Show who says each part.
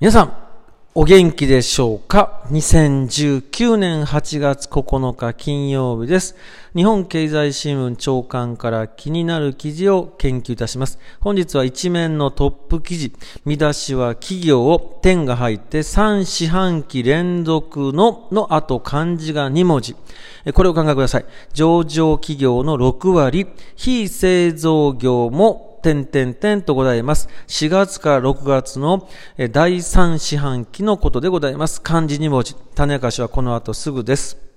Speaker 1: 皆さん、お元気でしょうか。2019年8月9日金曜日です。日本経済新聞朝刊から気になる記事を研究いたします。本日は一面のトップ記事、見出しは企業を点が入って3四半期連続の後漢字が2文字。これをお考えください。上場企業の6割、非製造業もとございます。4月から6月の第3四半期のことでございます。漢字2文字。種明かしはこの後すぐです。